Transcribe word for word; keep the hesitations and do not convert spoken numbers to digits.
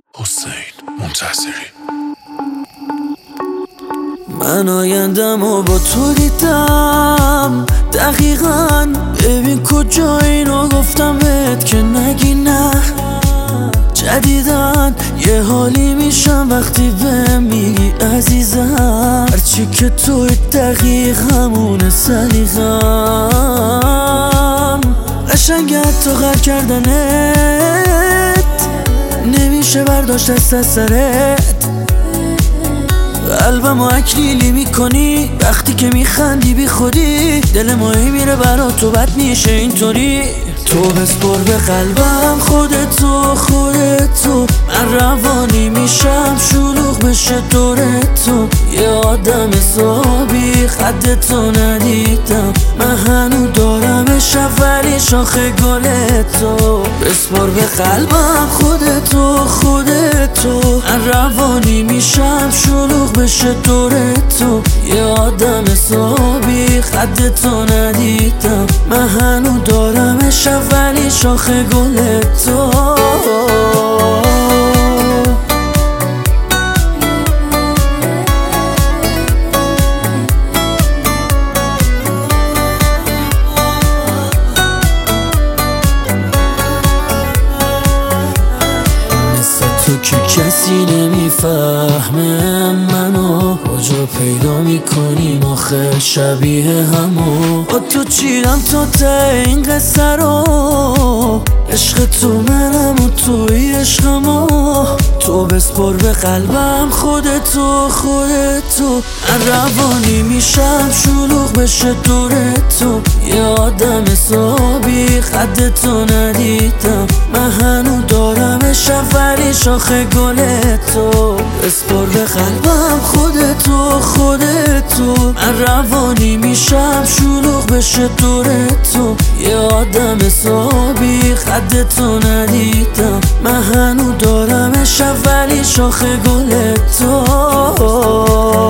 حسین منتصری. من آیندم و با تو دیدم دقیقاً، ببین کجا اینو گفتم بهت که نگی نه. جدیدن یه حالی میشم وقتی بهم میگی عزیزم، هرچی که توی دقیق همونه سلیقم. قشنگه حتی غر کردنت نمیشه برداشت از سرت. قلبمو اکلیلی میکنی وقتی که میخندی بی خودی، دل ماهی میره برا تو بد میشه اینطوری. تو بسپر به قلبم خودتو خودتو، من روانی میشم شلوغ بشه دورتو. یه آدم حسابی خدتو ندیدم، من هنو دارمش اولی شاخ گلتو. بسپر به قلبم خودتو خودتو، من روانی میشم شلوغ بشه دورتو. یه آدم حسابی خدتو ندیدم، من هنو دارمش اولی شاخ گلتو. تو که کسی نمیفهمه منو، کجا پیدا میکنیم آخه شبیه همو. با تو چیرم تا ته این قصه رو، عشق تو منم و توی عشقمو. تو بسپر به قلبم خودتو خودتو، من روانی میشم شلوغ بشه دورتو. یه آدم حسابی خدتو ندیدم، من هنو دارمش اولی شاخ گلتو. بسپر به قلبم خودتو خودتو، من روانی میشم شلوغ بشه دورتو. یه آدم حسابی خدتو ندیدم، من هنو دارمش اولی شاخ گلتو.